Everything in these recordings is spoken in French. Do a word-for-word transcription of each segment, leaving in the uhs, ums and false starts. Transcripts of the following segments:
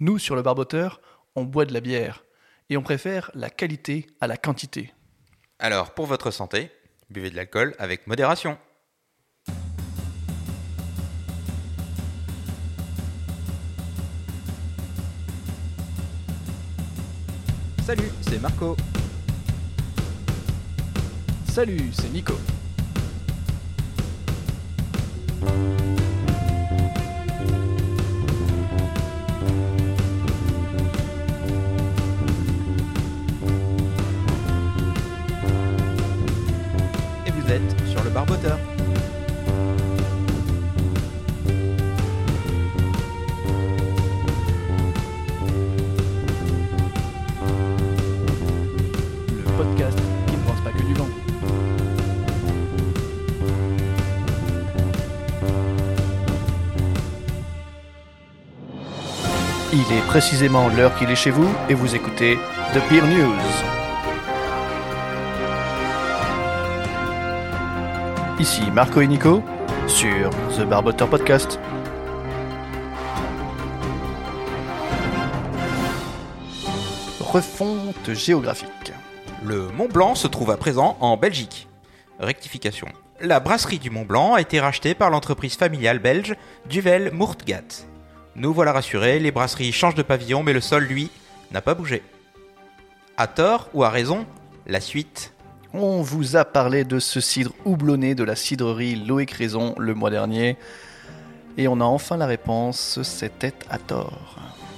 Nous, sur le Barboteur, on boit de la bière et on préfère la qualité à la quantité. Alors, pour votre santé, buvez de l'alcool avec modération. Salut, c'est Marco. Salut, c'est Nico. Et vous êtes sur le Barboteur. Le podcast qui ne pense pas que du vent. Il est précisément l'heure qu'il est chez vous et vous écoutez The Beer News. Ici Marco et Nico sur The Barboteur Podcast. Refonte géographique. Le Mont Blanc se trouve à présent en Belgique. Rectification. La brasserie du Mont Blanc a été rachetée par l'entreprise familiale belge Duvel Moortgat. Nous voilà rassurés, les brasseries changent de pavillon, mais le sol, lui, n'a pas bougé. À tort ou à raison, la suite. On vous a parlé de ce cidre houblonné de la cidrerie Loïc Raison le mois dernier. Et on a enfin la réponse, c'était à tort.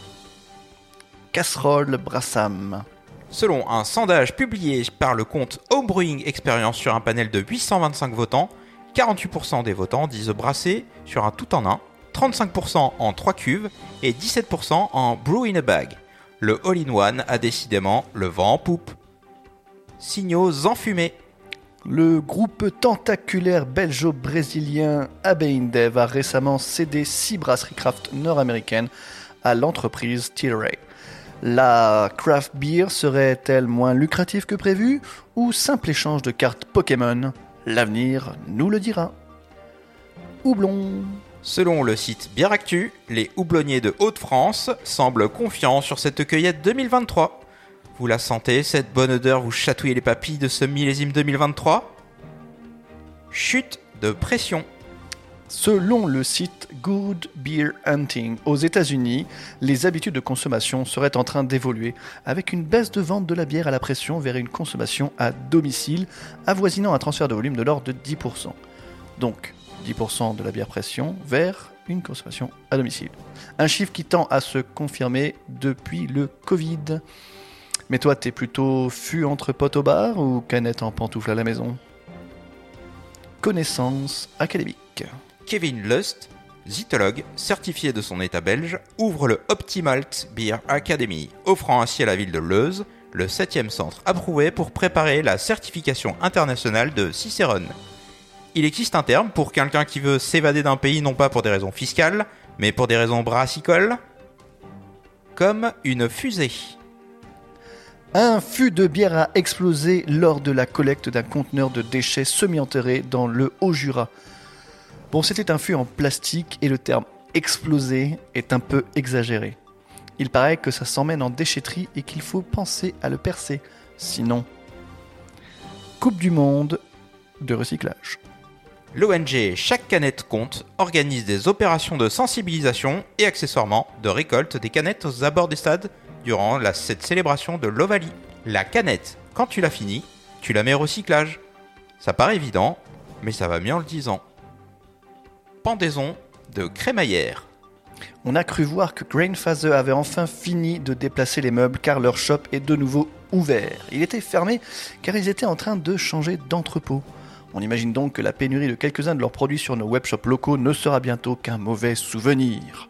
Casserole Brassam. Selon un sondage publié par le compte Homebrewing Experience sur un panel de huit cent vingt-cinq votants, quarante-huit pour cent des votants disent brasser sur un tout en un, trente-cinq pour cent en trois cuves et dix-sept pour cent en brew in a bag. Le all-in-one a décidément le vent en poupe. Signaux enfumés. Le groupe tentaculaire belgeo-brésilien Abeindev a récemment cédé six brasseries craft nord-américaines à l'entreprise Tilray. La craft beer serait-elle moins lucrative que prévu ou simple échange de cartes Pokémon? L'avenir nous le dira. Houblon. Selon le site Bière Actu, les houblonniers de Hauts-de-France semblent confiants sur cette cueillette deux mille vingt-trois. Vous la sentez, cette bonne odeur vous chatouille les papilles de ce millésime deux mille vingt-trois? Chute de pression. Selon le site Good Beer Hunting, aux États-Unis, les habitudes de consommation seraient en train d'évoluer, avec une baisse de vente de la bière à la pression vers une consommation à domicile, avoisinant un transfert de volume de l'ordre de dix pour cent. Donc, dix pour cent de la bière pression vers une consommation à domicile. Un chiffre qui tend à se confirmer depuis le Covid. Mais toi, t'es plutôt fût entre potes au bar ou canette en pantoufle à la maison? Connaissance académique. Kevin Lust, zytologue, certifié de son état belge, ouvre le Optimalt Beer Academy, offrant ainsi à la ville de Leuze le septième centre approuvé pour préparer la certification internationale de Cicérone. Il existe un terme pour quelqu'un qui veut s'évader d'un pays non pas pour des raisons fiscales, mais pour des raisons brassicoles, comme une fusée. Un fût de bière a explosé lors de la collecte d'un conteneur de déchets semi-enterrés dans le Haut-Jura. Bon, c'était un fût en plastique et le terme « exploser » est un peu exagéré. Il paraît que ça s'emmène en déchetterie et qu'il faut penser à le percer. Sinon, Coupe du Monde de recyclage. L'O N G Chaque Canette Compte organise des opérations de sensibilisation et accessoirement de récolte des canettes aux abords des stades durant la, cette célébration de l'Ovalie. La canette, quand tu l'as finie, tu la mets au recyclage. Ça paraît évident, mais ça va mieux en le disant. Pendaison de crémaillère. On a cru voir que Grainfather avait enfin fini de déplacer les meubles car leur shop est de nouveau ouvert. Il était fermé car ils étaient en train de changer d'entrepôt. On imagine donc que la pénurie de quelques-uns de leurs produits sur nos webshops locaux ne sera bientôt qu'un mauvais souvenir.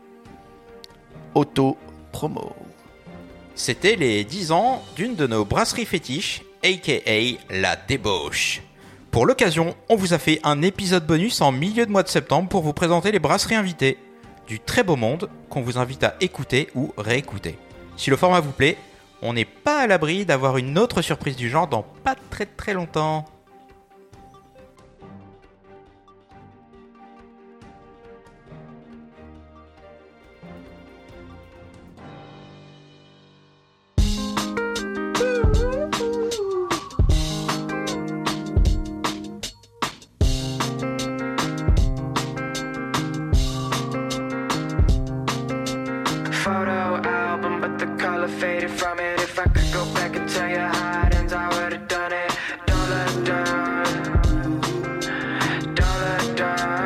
Auto-promo. C'était les dix ans d'une de nos brasseries fétiches, aka la débauche. Pour l'occasion, on vous a fait un épisode bonus en milieu de mois de septembre pour vous présenter les brasseries invitées. Du très beau monde qu'on vous invite à écouter ou réécouter. Si le format vous plaît, on n'est pas à l'abri d'avoir une autre surprise du genre dans pas très très longtemps. photo album, but the color faded from it. If I could go back and tell you how it ends, I would've done it. Don't look down, don't look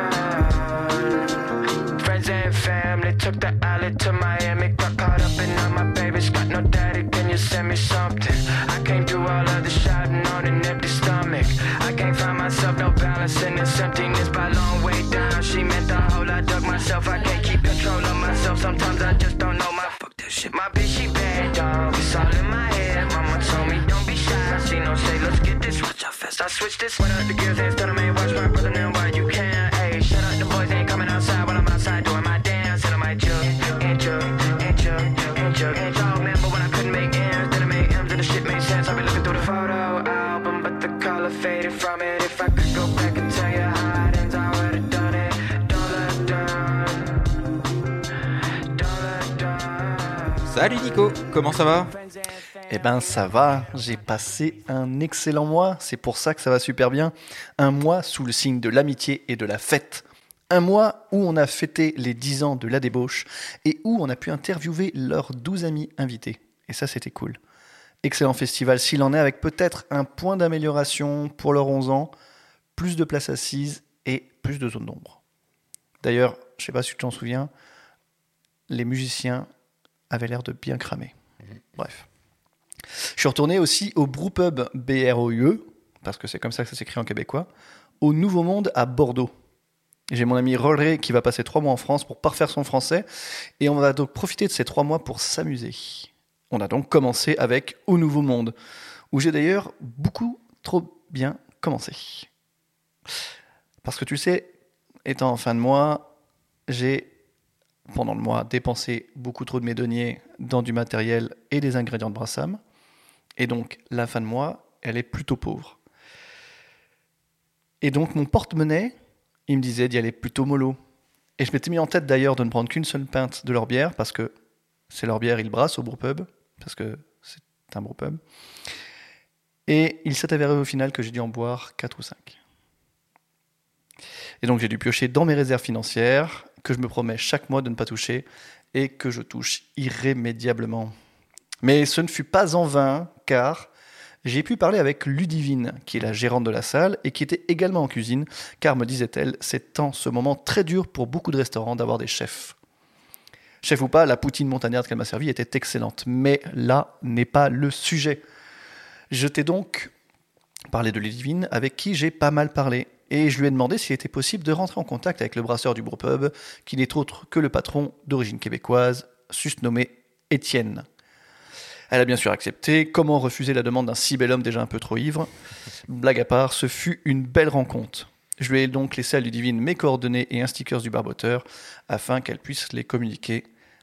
down. Friends and family took the alley to Miami. Got caught up in all my babies, got no daddy, can you send me something? I came through all of the shouting on an empty stomach. I can't find myself, no balance in this emptiness by long way down. She meant the whole, I dug myself, I can't keep control of myself. Sometimes I just don't know my fuck that shit. My bitch, she bad, dog, it's all in my head. Mama told me don't be shy, she no say let's get this. Watch out fast, I switch this. What up the gears, ain't still me, watch my brother now while you can. Hey, shut up, the boys ain't coming outside while I'm outside doing my dance. And I might jug, and jug, and jug, and jug, and jug. Man, but when I couldn't make ends, then I made M's and the shit made sense. I've been looking through the photo album, but the color faded from it. If I could go back and tell you how it ends, I would've done it. Don't look down, don't look down. Salut Nico, comment ça va? Eh ben ça va, j'ai passé un excellent mois, c'est pour ça que ça va super bien. Un mois sous le signe de l'amitié et de la fête. Un mois où on a fêté les dix ans de la débauche et où on a pu interviewer leurs douze amis invités. Et ça, c'était cool. Excellent festival s'il en est, avec peut-être un point d'amélioration pour leurs onze ans, plus de places assises et plus de zones d'ombre. D'ailleurs, je ne sais pas si tu t'en souviens, les musiciens avaient l'air de bien cramer. Bref. Je suis retourné aussi au Brewpub B R O U E, parce que c'est comme ça que ça s'écrit en québécois, au Nouveau Monde à Bordeaux. J'ai mon ami Rolré qui va passer trois mois en France pour parfaire son français, et on va donc profiter de ces trois mois pour s'amuser. On a donc commencé avec Au Nouveau Monde, où j'ai d'ailleurs beaucoup trop bien commencé. Parce que tu sais, étant en fin de mois, j'ai, pendant le mois, dépensé beaucoup trop de mes deniers dans du matériel et des ingrédients de Brassam. Et donc, la fin de mois, elle est plutôt pauvre. Et donc, mon porte-monnaie, il me disait d'y aller plutôt mollo. Et je m'étais mis en tête d'ailleurs de ne prendre qu'une seule pinte de leur bière, parce que c'est leur bière, ils brassent au brewpub, parce que c'est un brewpub. Et il s'est avéré au final que j'ai dû en boire quatre ou cinq. Et donc, j'ai dû piocher dans mes réserves financières, que je me promets chaque mois de ne pas toucher, et que je touche irrémédiablement. Mais ce ne fut pas en vain, car j'ai pu parler avec Ludivine, qui est la gérante de la salle, et qui était également en cuisine, car, me disait-elle, c'est en ce moment très dur pour beaucoup de restaurants d'avoir des chefs. Chef ou pas, la poutine montagnarde qu'elle m'a servie était excellente, mais là n'est pas le sujet. Je t'ai donc parlé de Ludivine, avec qui j'ai pas mal parlé, et je lui ai demandé s'il était possible de rentrer en contact avec le brasseur du brewpub, qui n'est autre que le patron d'origine québécoise, susnommé Étienne. Elle a bien sûr accepté. Comment refuser la demande d'un si bel homme déjà un peu trop ivre? Blague à part, ce fut une belle rencontre. Je lui ai donc laissé à Ludivine mes coordonnées et un sticker du barboteur afin qu'elle puisse les communiquer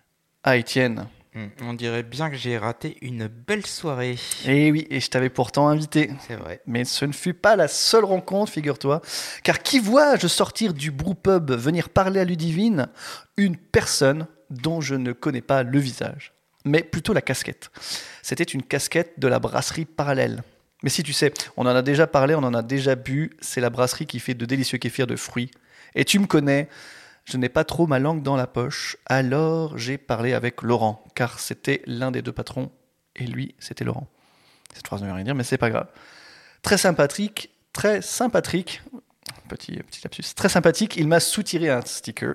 à Étienne. Mmh, on dirait bien que j'ai raté une belle soirée. Et oui, et je t'avais pourtant invité. C'est vrai. Mais ce ne fut pas la seule rencontre, figure-toi. Car qui vois-je sortir du brewpub venir parler à Ludivine? Une personne dont je ne connais pas le visage, mais plutôt la casquette. C'était une casquette de la brasserie Parallèle. Mais si tu sais, on en a déjà parlé, on en a déjà bu, c'est la brasserie qui fait de délicieux kéfirs de fruits. Et tu me connais, je n'ai pas trop ma langue dans la poche, alors j'ai parlé avec Laurent, car c'était l'un des deux patrons, et lui, c'était Laurent. Cette phrase ne veut rien dire, mais c'est pas grave. Très sympathique, très sympathique, petit, petit lapsus, très sympathique, il m'a soutiré un sticker,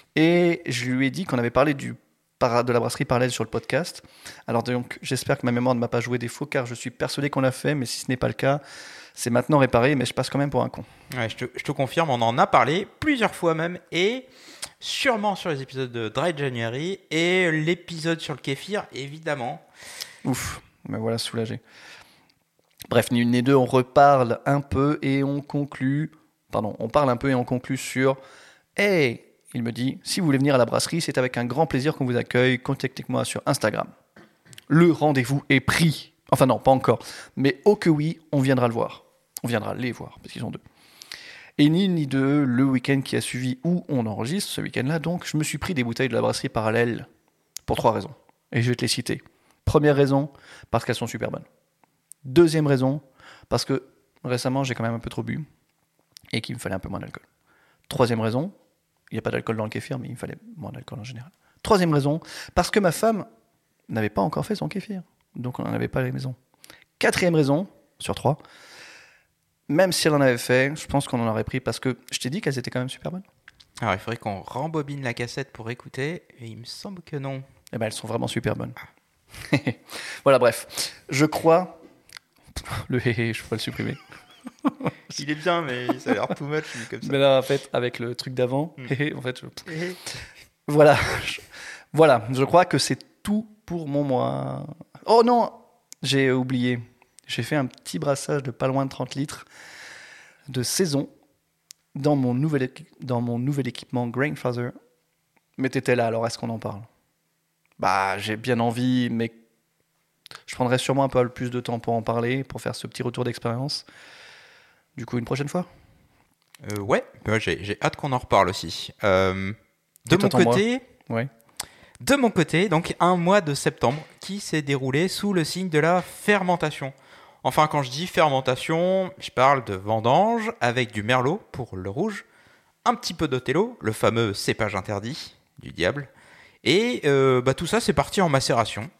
et je lui ai dit qu'on avait parlé du de la brasserie Parallèle sur le podcast. Alors donc, j'espère que ma mémoire ne m'a pas joué défaut, car je suis persuadé qu'on l'a fait, mais si ce n'est pas le cas, c'est maintenant réparé, mais je passe quand même pour un con. Ouais, je te, je te confirme, on en a parlé plusieurs fois même, et sûrement sur les épisodes de Dry January, et l'épisode sur le kéfir, évidemment. Ouf, me voilà soulagé. Bref, ni une ni deux, on reparle un peu et on conclut... Pardon, on parle un peu et on conclut sur... Hey, il me dit, si vous voulez venir à la brasserie, c'est avec un grand plaisir qu'on vous accueille. Contactez-moi sur Instagram. Le rendez-vous est pris. Enfin non, pas encore. Mais oh que oui, on viendra le voir. On viendra les voir, parce qu'ils sont deux. Et ni une ni deux, le week-end qui a suivi où on enregistre, ce week-end-là, donc, je me suis pris des bouteilles de la brasserie Parallèle pour trois raisons. Et je vais te les citer. Première raison, parce qu'elles sont super bonnes. Deuxième raison, parce que récemment, j'ai quand même un peu trop bu et qu'il me fallait un peu moins d'alcool. Troisième raison, il n'y a pas d'alcool dans le kéfir, mais il me fallait moins d'alcool en général. Troisième raison, parce que ma femme n'avait pas encore fait son kéfir. Donc on n'en avait pas à la maison. Quatrième raison, sur trois, même si elle en avait fait, je pense qu'on en aurait pris parce que je t'ai dit qu'elles étaient quand même super bonnes. Alors, il faudrait qu'on rembobine la cassette pour écouter, et il me semble que non. Eh ben, elles sont vraiment super bonnes. Voilà, bref. Je crois... Le hé je peux le supprimer. Il est bien, mais ça a l'air too much comme ça. Mais là, en fait, avec le truc d'avant, Mm. hé hé, en fait... Je... Voilà. Je... Voilà, je crois que c'est tout pour mon mois. Oh non, j'ai oublié. J'ai fait un petit brassage de pas loin de trente litres de saison dans mon nouvel, équi- dans mon nouvel équipement Grainfather. Mais t'étais là, alors est-ce qu'on en parle? Bah, j'ai bien envie, mais je prendrai sûrement un peu plus de temps pour en parler, pour faire ce petit retour d'expérience. Du coup, une prochaine fois. Euh, ouais, bah, j'ai, j'ai hâte qu'on en reparle aussi. Euh, de Et toi, mon ton côté, Ouais. de mon côté, donc un mois de septembre qui s'est déroulé sous le signe de la fermentation. Enfin, quand je dis fermentation, je parle de vendange avec du merlot pour le rouge, un petit peu d'Othello, le fameux cépage interdit du diable, et euh, bah, tout ça c'est parti en macération.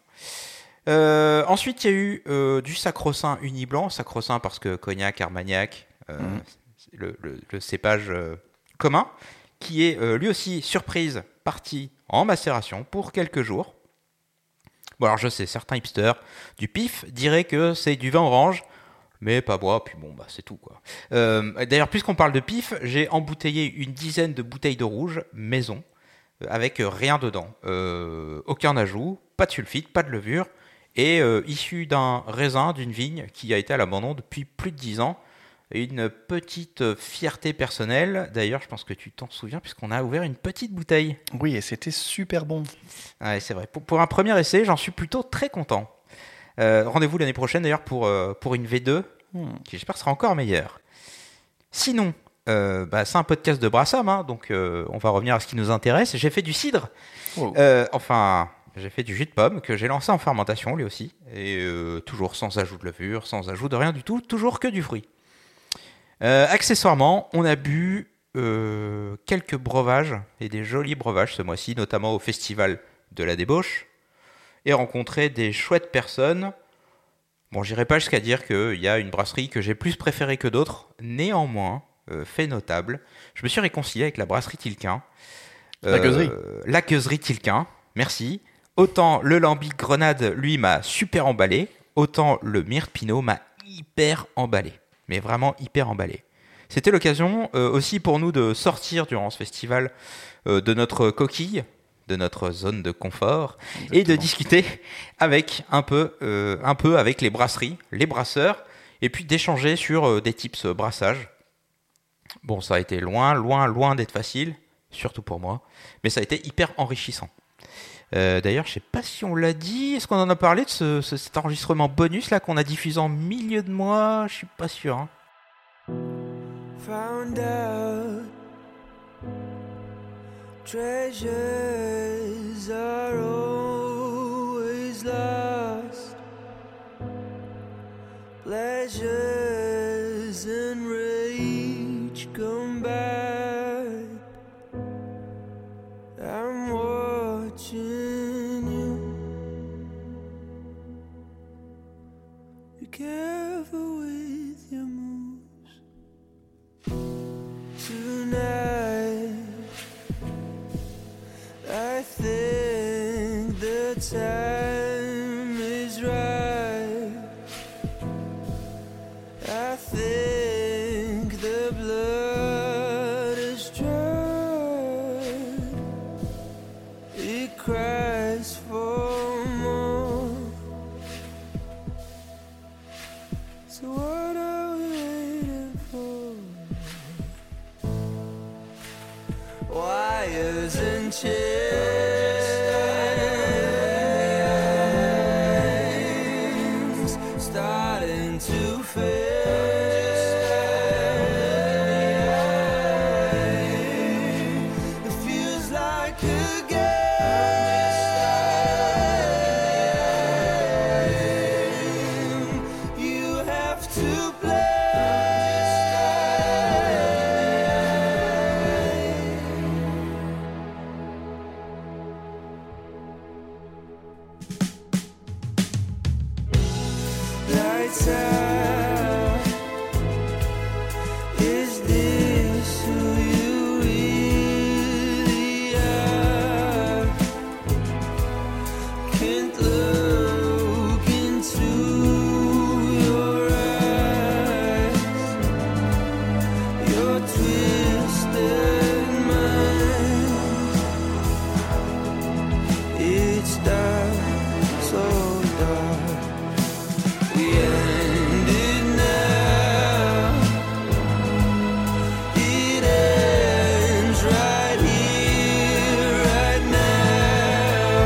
Euh, ensuite, il y a eu euh, du sacro-saint uni blanc, sacro-saint parce que cognac, armagnac, euh, Mhm. c'est le, le- le cépage euh, commun, qui est euh, lui aussi surprise parti en macération pour quelques jours. Bon, alors je sais, certains hipsters du pif diraient que c'est du vin orange, mais pas moi, puis bon, bah c'est tout quoi. Euh, d'ailleurs, puisqu'on parle de pif, j'ai embouteillé une dizaine de bouteilles de rouge maison, euh, avec euh, rien dedans. Euh, aucun ajout, pas de sulfite, pas de levure, et euh, issu d'un raisin d'une vigne qui a été à l'abandon depuis plus de dix ans. Une petite fierté personnelle. D'ailleurs, je pense que tu t'en souviens, puisqu'on a ouvert une petite bouteille. Oui, et c'était super bon. Ouais, c'est vrai. Pour, pour un premier essai, j'en suis plutôt très content. Euh, rendez-vous l'année prochaine, d'ailleurs, pour, euh, pour une V deux, Hmm. qui j'espère sera encore meilleure. Sinon, euh, bah, c'est un podcast de Brassam, hein, donc euh, on va revenir à ce qui nous intéresse. J'ai fait du cidre. Wow. Euh, enfin, j'ai fait du jus de pomme que j'ai lancé en fermentation, lui aussi. Et euh, toujours sans ajout de levure, sans ajout de rien du tout, toujours que du fruit. Euh, accessoirement, on a bu euh, quelques breuvages, et des jolis breuvages ce mois-ci, notamment au festival de la débauche, et rencontré des chouettes personnes. Bon, j'irai pas jusqu'à dire qu'il y a une brasserie que j'ai plus préférée que d'autres, néanmoins, euh, fait notable, je me suis réconcilié avec la brasserie Tilquin. La gueuserie. La gueuserie Tilquin, merci. Autant le lambic grenade, lui, m'a super emballé, autant le myrte pinot m'a hyper emballé. Mais vraiment hyper emballé. C'était l'occasion euh, aussi pour nous de sortir durant ce festival euh, de notre coquille, de notre zone de confort, Exactement. et de discuter avec un peu, euh, un peu avec les brasseries, les brasseurs, et puis d'échanger sur euh, des tips brassage. Bon, ça a été loin, loin, loin d'être facile, surtout pour moi, mais ça a été hyper enrichissant. Euh, d'ailleurs, je sais pas si on l'a dit. Est-ce qu'on en a parlé de ce, ce- cet enregistrement bonus là qu'on a diffusé en milieu de mois? Je suis pas sûr. Hein. Found out treasures are always lost, pleasures and rage come back. I'm watching you. Be careful with your moves tonight. I think the time is right. I think the blood is dried. It cries for more. So what are we waiting for? Wires and chains. yourself. Is this who you really are? Can't look into your eyes. Your twisted mind. It's dark, so dark. We end it now. It ends right here, right now.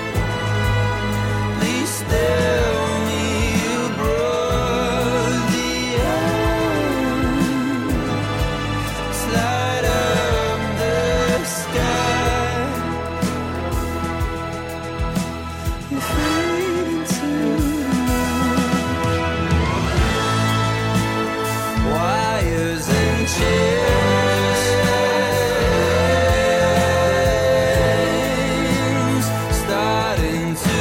Please tell me you brought the end. Slide up the sky. You fade into the night. Wires and chains starting to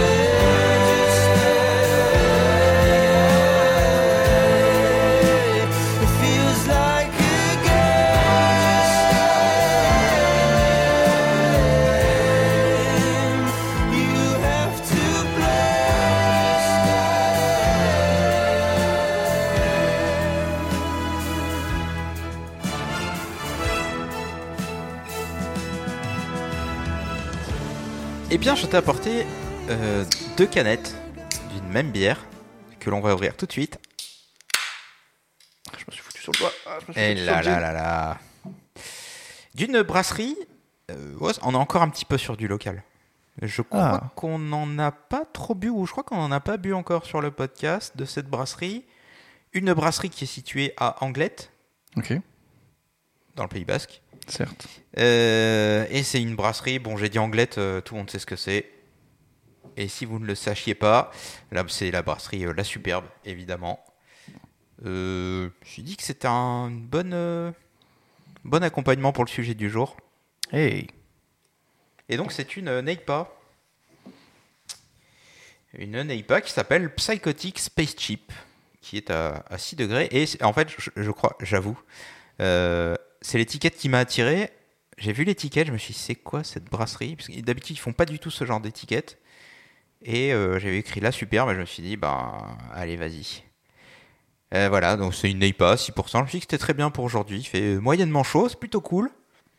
fade. It feels like a game you have to Eh bien, je t'ai apporté euh, deux canettes d'une même bière que l'on va ouvrir tout de suite. Je me suis foutu sur le doigt. Ah, je me suis Et foutu sur là le jean. là là là. D'une brasserie, euh, ouais, on est encore un petit peu sur du local. Je crois Ah. qu'on n'en a pas trop bu, ou je crois qu'on n'en a pas bu encore sur le podcast de cette brasserie. Une brasserie qui est située à Anglet, Ok, dans le Pays Basque. certes. Euh, et c'est une brasserie, bon j'ai dit Anglet, euh, tout le monde sait ce que c'est. Et si vous ne le sachiez pas, là c'est la brasserie euh, La Superbe, évidemment. Euh, je me suis dit que c'était un bon, euh, bon accompagnement pour le sujet du jour. Hey. Et donc c'est une euh, Neipa. Une Neipa qui s'appelle Psychotic Space Chip, qui est à, à six degrés. Et c'est- en fait, je, je crois, j'avoue, euh, c'est l'étiquette qui m'a attiré. J'ai vu l'étiquette, je me suis dit, c'est quoi cette brasserie? Parce que d'habitude, ils font pas du tout ce genre d'étiquette. Et euh, j'avais écrit La Superbe, et je me suis dit, bah, allez, vas-y. Euh, voilà, donc c'est une Neipa, six pour cent. Je me suis dit que c'était très bien pour aujourd'hui. Il fait moyennement chaud, c'est plutôt cool.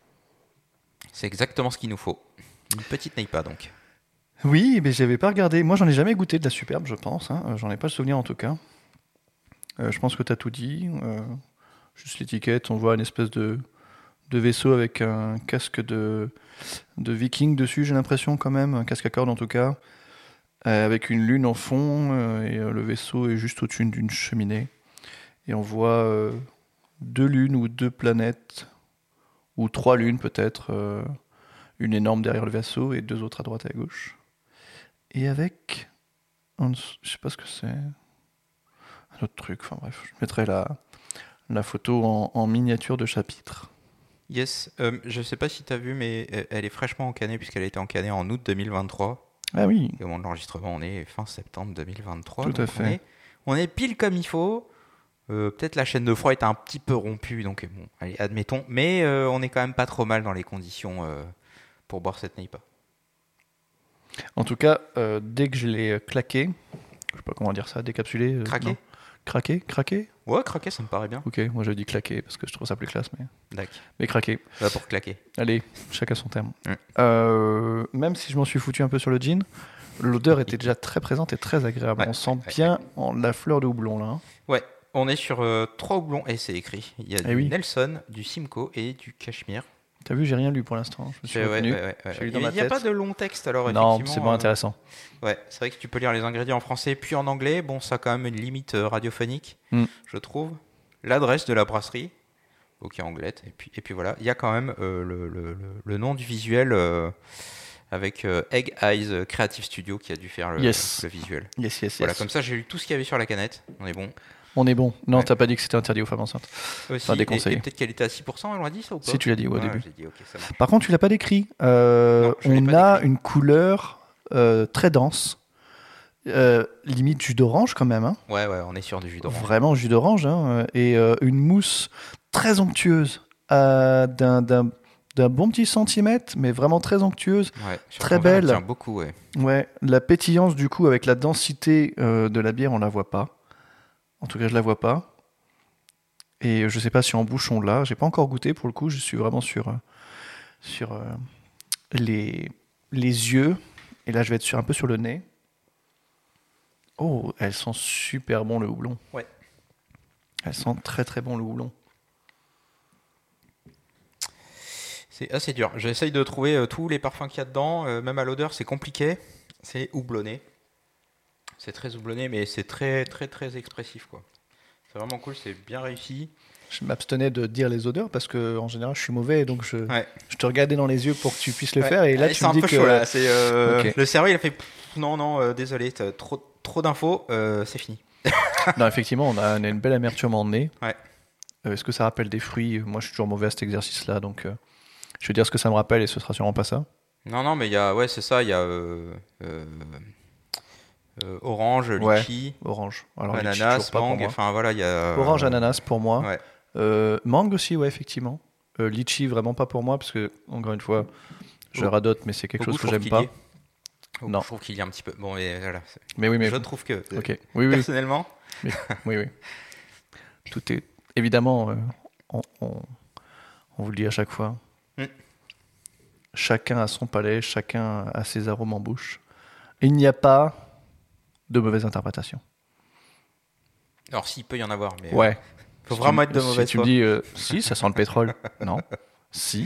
C'est exactement ce qu'il nous faut. Une petite Neipa, donc. Oui, mais j'avais pas regardé. Moi, j'en ai jamais goûté de la Superbe, je pense. Hein. Euh, J'en ai pas le souvenir en tout cas. Euh, je pense que tu as tout dit. Euh, juste l'étiquette, on voit une espèce de, de vaisseau avec un casque de, de viking dessus, j'ai l'impression quand même. Un casque à cordes en tout cas. Euh, avec une lune en fond. euh, et euh, le vaisseau est juste au-dessus d'une cheminée. Et on voit euh, deux lunes ou deux planètes. Ou trois lunes peut-être. euh, une énorme derrière le vaisseau et deux autres à droite et à gauche. Et avec, en dessous- je sais pas ce que c'est, un autre truc, enfin bref, je mettrai la, la photo en, en miniature de chapitre. Yes, euh, je sais pas si tu as vu, mais euh, elle est fraîchement encanée puisqu'elle a été encanée en août deux mille vingt-trois. Ah oui, Et au moment de l'enregistrement, on est fin septembre deux mille vingt-trois. Tout à donc fait. On est, on est pile comme il faut. Euh, peut-être la chaîne de froid est un petit peu rompue, donc euh, bon, allez, admettons. Mais euh, on est quand même pas trop mal dans les conditions euh, pour boire cette Neipa. en tout cas, euh, dès que je l'ai claqué, je sais pas comment dire ça, décapsulé, euh, Craqué non. Craqué, craqué. Ouais, craquer, ça me paraît bien. Ok, moi je dis claqué parce que je trouve ça plus classe, mais, D'accord. mais craqué. Là pour claquer. Allez, chacun son terme. Ouais. Euh, même si je m'en suis foutu un peu sur le jean, l'odeur était déjà très présente et très agréable. Ouais, On sent ouais, bien en la fleur de houblon là. hein. Ouais, on est sur euh, trois houblons et c'est écrit. Il y a Eh du oui. Nelson, du Simcoe et du Cachemire. T'as vu, j'ai rien lu pour l'instant. Je me suis C'est- ouais, retenu. ouais, ouais, ouais. J'ai lu Il dans n'y a, ma il y a tête. pas de long texte alors Non, effectivement. c'est pas euh, intéressant. Ouais, c'est vrai que tu peux lire les ingrédients en français puis en anglais. Bon, ça a quand même une limite euh, radiophonique, Mm. je trouve. L'adresse de la brasserie, ok, Anglette. Et puis, et puis voilà, il y a quand même euh, le, le- le- le nom du visuel euh, avec euh, Egg Eyes Creative Studio qui a dû faire le, Yes. le visuel. Yes, yes, yes. Voilà, comme ça j'ai lu tout ce qu'il y avait sur la canette. On est bon. On est bon. Non, Ouais. t'as pas dit que c'était interdit aux femmes enceintes. Aussi, Enfin, et, déconseillé. et peut-être qu'elle était à six pour cent, on l'a dit ça ou pas? Si, tu l'as dit, ouais, au Ouais, début. j'ai dit, ok, ça marche. Par contre, tu l'as pas décrit. Euh, Non, je l'ai on pas a décrit. une couleur euh, très dense Euh, limite jus d'orange quand même. Hein. Ouais, ouais, on est sur du jus d'orange. Vraiment jus d'orange. Hein, et euh, une mousse très onctueuse, euh, d'un, d'un, d'un bon petit centimètre, mais vraiment très onctueuse. Ouais, sur très ton verre, elle belle. tient beaucoup, ouais. Ouais, la pétillance du coup avec la densité euh, de la bière, on la voit pas. En tout cas, je la vois pas. Et je sais pas si en bouche on l'a. J'ai pas encore goûté pour le coup. Je suis vraiment sur euh, sur euh, les les yeux. Et là, je vais être sur un peu sur le nez. Oh, elles sent super bon le houblon. Ouais. Elles sent très très bon le houblon. C'est assez dur. J'essaye de trouver euh, tous les parfums qu'il y a dedans. Euh, même à l'odeur, c'est compliqué. C'est houblonné. C'est très houblonné, mais c'est très très très expressif, quoi. C'est vraiment cool, c'est bien réussi. Je m'abstenais de dire les odeurs parce que en général, je suis mauvais, donc je, Ouais. je te regardais dans les yeux pour que tu puisses le Ouais. faire. Et là, Allez, tu c'est me un dis peu que chaud, là. C'est, euh, Ok. Le cerveau, il a fait pff, non, non, euh, désolé, t'as trop, trop d'infos, euh, c'est fini. non, effectivement, on a, on a une belle amertume en nez. Ouais. Euh, est-ce que ça rappelle des fruits? Moi, je suis toujours mauvais à cet exercice-là, donc euh, je vais dire ce que ça me rappelle et ce sera sûrement pas ça. Non, non, mais il y a, ouais, c'est ça, il y a euh, euh, euh, orange, Ouais. litchi, Orange. Alors, litchi, ananas, toujours pas pour mangue, moi. enfin voilà, il y a. Orange, ananas pour moi. Ouais. Euh, mangue aussi, ouais, effectivement. Euh, litchi, vraiment pas pour moi, parce que, encore une fois, je Oh. radote, mais c'est quelque Au chose goût, que je j'aime trouve pas. qu'il y est. Au goût, Non. Je trouve qu'il y a un petit peu. Bon, mais voilà. c'est- Mais oui, mais. Je trouve que. Ok. Oui, oui, Personnellement. oui, oui. Tout est. Évidemment, euh, on, on, on vous le dit à chaque fois. Mm. Chacun a son palais, chacun a ses arômes en bouche. Il n'y a pas de mauvaise interprétation. Alors, s'il peut y en avoir, mais. Ouais. Faut Si vraiment tu- être de mauvaise Si tu foi. me dis, euh, si, ça sent le pétrole. Non. Si.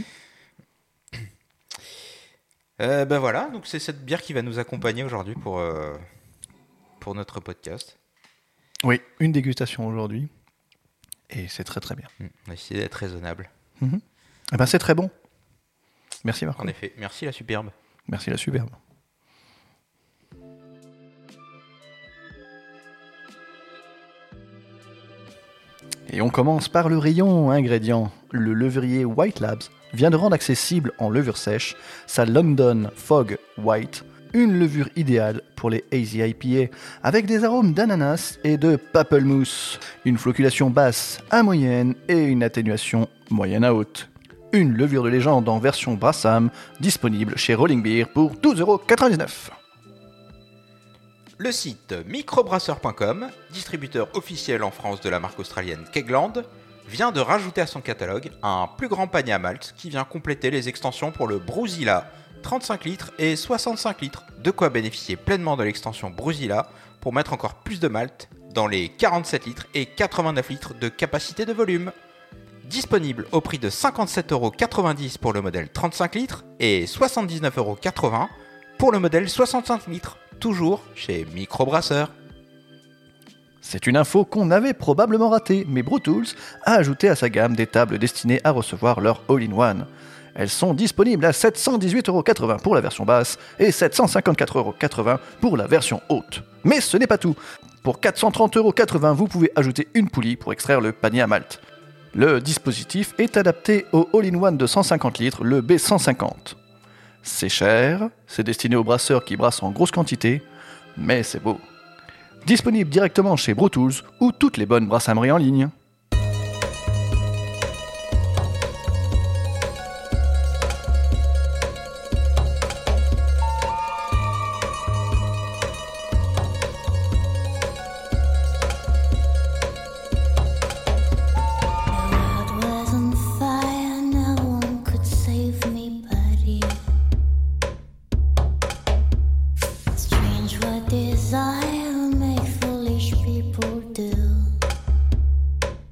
Euh, ben voilà, donc c'est cette bière qui va nous accompagner aujourd'hui pour, euh, pour notre podcast. Oui, une dégustation aujourd'hui. Et c'est très très bien. Mm. On va essayer d'être raisonnable. Mhm. Eh ben, c'est très bon. Merci Marco. En effet, merci la superbe. Merci la superbe. Et on commence par le rayon ingrédients. Le levurier White Labs vient de rendre accessible en levure sèche sa London Fog White, une levure idéale pour les hazy I P A avec des arômes d'ananas et de pamplemousse, une floculation basse à moyenne et une atténuation moyenne à haute. Une levure de légende en version Brassam, disponible chez Rolling Beer pour douze euros quatre-vingt-dix-neuf. Le site microbrasseur point com, distributeur officiel en France de la marque australienne Kegland, vient de rajouter à son catalogue un plus grand panier à malt qui vient compléter les extensions pour le Brewzilla trente-cinq litres et soixante-cinq litres, de quoi bénéficier pleinement de l'extension Brewzilla pour mettre encore plus de malt dans les quarante-sept litres et quatre-vingt-neuf litres de capacité de volume. Disponible au prix de cinquante-sept euros quatre-vingt-dix pour le modèle trente-cinq litres et soixante-dix-neuf euros quatre-vingts pour le modèle soixante-cinq litres, toujours chez Microbrasseur. C'est une info qu'on avait probablement ratée, mais Brewtools a ajouté à sa gamme des tables destinées à recevoir leur all-in-one. Elles sont disponibles à sept cent dix-huit euros quatre-vingts pour la version basse et sept cent cinquante-quatre euros quatre-vingts pour la version haute. Mais ce n'est pas tout. Pour quatre cent trente euros quatre-vingts, vous pouvez ajouter une poulie pour extraire le panier à malt. Le dispositif est adapté au all-in-one de cent cinquante litres, le B cent cinquante. C'est cher, c'est destiné aux brasseurs qui brassent en grosse quantité, mais c'est beau. Disponible directement chez Brewtools ou toutes les bonnes brassameries en ligne. The world was on fire, no one could save me but you. Strange what desire make foolish people do.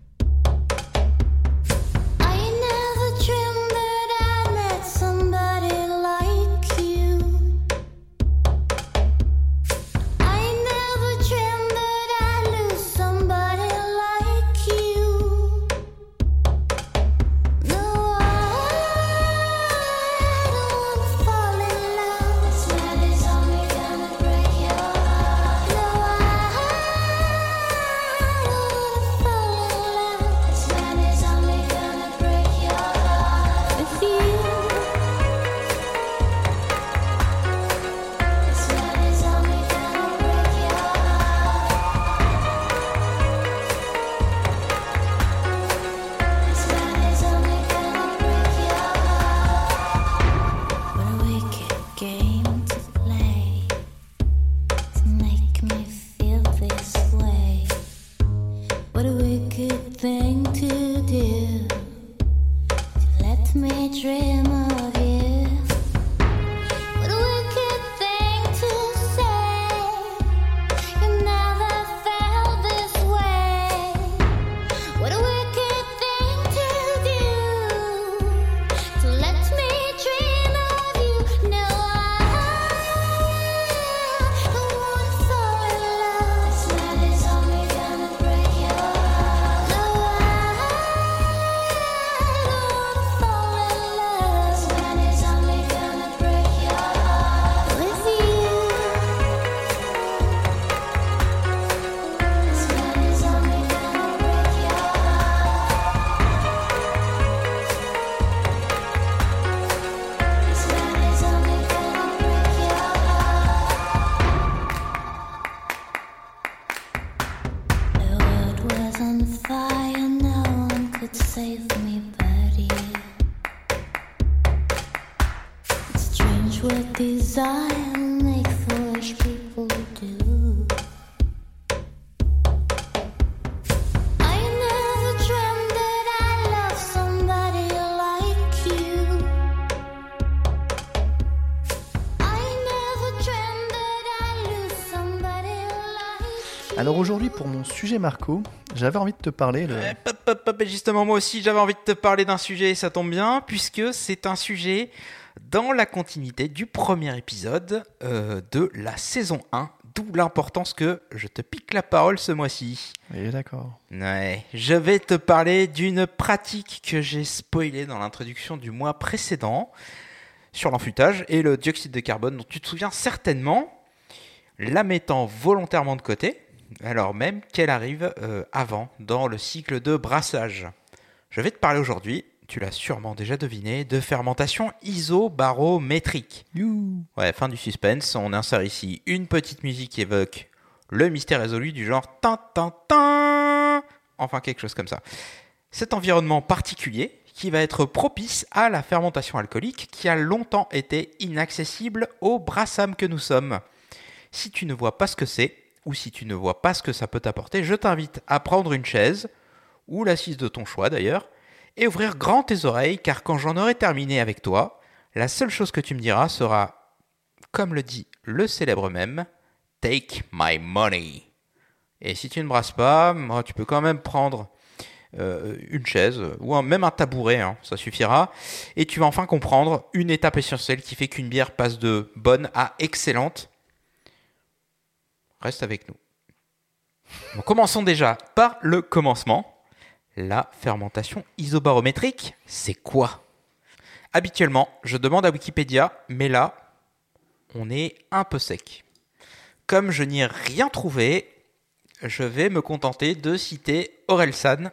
save me, buddy. It's strange what desire make foolish people do. I never dreamt that I love somebody like you. I never dreamt that I lose somebody like you. Alors aujourd'hui, pour mon sujet Marco, j'avais envie de te parler de... Eh, pop, pop, pop, et justement, moi aussi, j'avais envie de te parler d'un sujet, et ça tombe bien, puisque c'est un sujet dans la continuité du premier épisode euh, de la saison un, d'où l'importance que je te pique la parole ce mois-ci. Oui, d'accord. Ouais, je vais te parler d'une pratique que j'ai spoilée dans l'introduction du mois précédent sur l'enfûtage et le dioxyde de carbone dont tu te souviens certainement, la mettant volontairement de côté, alors même qu'elle arrive euh, avant dans le cycle de brassage. Je vais te parler aujourd'hui, tu l'as sûrement déjà deviné, de fermentation isobarométrique. You. Ouais, fin du suspense, on insère ici une petite musique qui évoque le mystère résolu du genre tin tin tin, enfin quelque chose comme ça. Cet environnement particulier qui va être propice à la fermentation alcoolique qui a longtemps été inaccessible aux brassames que nous sommes. Si tu ne vois pas ce que c'est, ou si tu ne vois pas ce que ça peut t'apporter, je t'invite à prendre une chaise, ou l'assise de ton choix d'ailleurs, et ouvrir grand tes oreilles, car quand j'en aurai terminé avec toi, la seule chose que tu me diras sera, comme le dit le célèbre mème, « Take my money ». Et si tu ne brasses pas, moi, tu peux quand même prendre euh, une chaise, ou un, même un tabouret, hein, ça suffira, et tu vas enfin comprendre une étape essentielle qui fait qu'une bière passe de bonne à excellente. Reste avec nous. Bon, commençons déjà par le commencement. La fermentation isobarométrique, c'est quoi ? Habituellement, je demande à Wikipédia, mais là, on est un peu sec. Comme je n'y ai rien trouvé, je vais me contenter de citer Orelsan.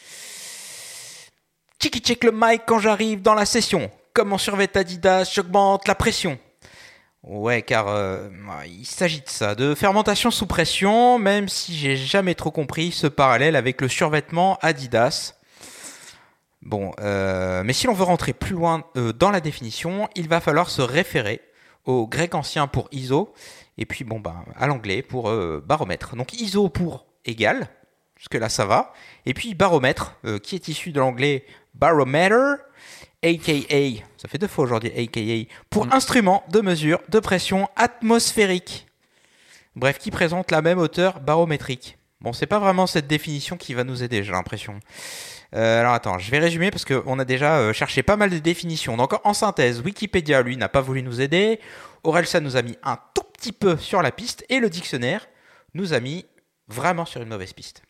Checky check le mic quand j'arrive dans la session. Comme mon survêt Adidas, j'augmente la pression. Ouais, car euh, il s'agit de ça, de fermentation sous pression, même si j'ai jamais trop compris ce parallèle avec le survêtement Adidas. Bon, euh, mais si l'on veut rentrer plus loin euh, dans la définition, il va falloir se référer au grec ancien pour iso, et puis bon, bah, à l'anglais pour euh, baromètre. Donc iso pour égal, jusque-là ça va, et puis baromètre, euh, qui est issu de l'anglais barometer, a k a, ça fait deux fois aujourd'hui, a k a, pour mmh. instrument de mesure de pression atmosphérique. Bref, qui présente la même hauteur barométrique. Bon, c'est pas vraiment cette définition qui va nous aider, j'ai l'impression. Euh, alors attends, je vais résumer parce qu'on a déjà euh, cherché pas mal de définitions. Donc en synthèse, Wikipédia, lui, n'a pas voulu nous aider. Orelsan nous a mis un tout petit peu sur la piste et le dictionnaire nous a mis vraiment sur une mauvaise piste.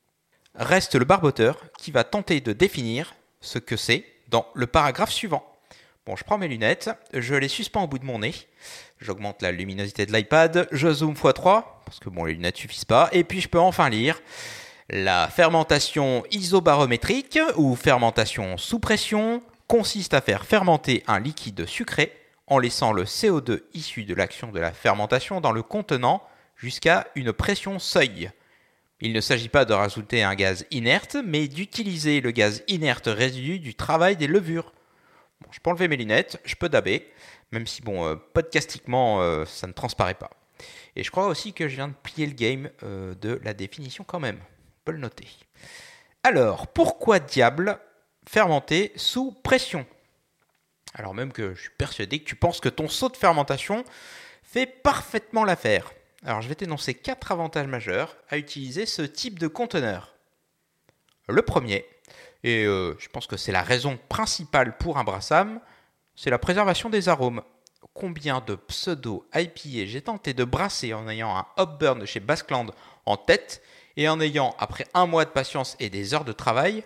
Reste le barboteur qui va tenter de définir ce que c'est dans le paragraphe suivant. Bon, je prends mes lunettes, je les suspends au bout de mon nez, j'augmente la luminosité de l'iPad, je zoome fois trois, parce que bon, les lunettes suffisent pas, et puis je peux enfin lire la fermentation isobarométrique ou fermentation sous pression consiste à faire fermenter un liquide sucré en laissant le C O deux issu de l'action de la fermentation dans le contenant jusqu'à une pression seuil. Il ne s'agit pas de rajouter un gaz inerte, mais d'utiliser le gaz inerte résidu du travail des levures. Bon, je peux enlever mes lunettes, je peux daber, même si, bon, euh, podcastiquement, euh, ça ne transparaît pas. Et je crois aussi que je viens de plier le game euh, de la définition quand même. On peut le noter. Alors, pourquoi diable fermenter sous pression ? Alors même que je suis persuadé que tu penses que ton saut de fermentation fait parfaitement l'affaire. Alors, je vais t'énoncer quatre avantages majeurs à utiliser ce type de conteneur. Le premier, et euh, je pense que c'est la raison principale pour un brassam, c'est la préservation des arômes. Combien de pseudo-I P A j'ai tenté de brasser en ayant un Hopburn de chez Basqueland en tête et en ayant, après un mois de patience et des heures de travail,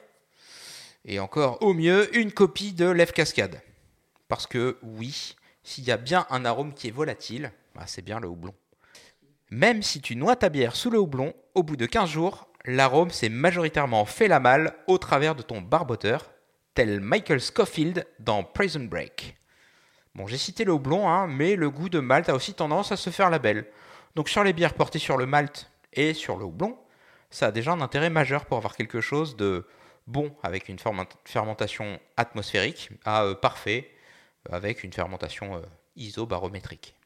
et encore au mieux, une copie de Lève Cascade. Parce que oui, s'il y a bien un arôme qui est volatile, bah, c'est bien le houblon. Même si tu noies ta bière sous le houblon, au bout de quinze jours, l'arôme s'est majoritairement fait la malle au travers de ton barboteur, tel Michael Scofield dans Prison Break. Bon, j'ai cité le houblon, hein, mais le goût de malt a aussi tendance à se faire la belle. Donc sur les bières portées sur le malt et sur le houblon, ça a déjà un intérêt majeur pour avoir quelque chose de, bon avec une fermentation atmosphérique à euh, parfait avec une fermentation euh, isobarométrique.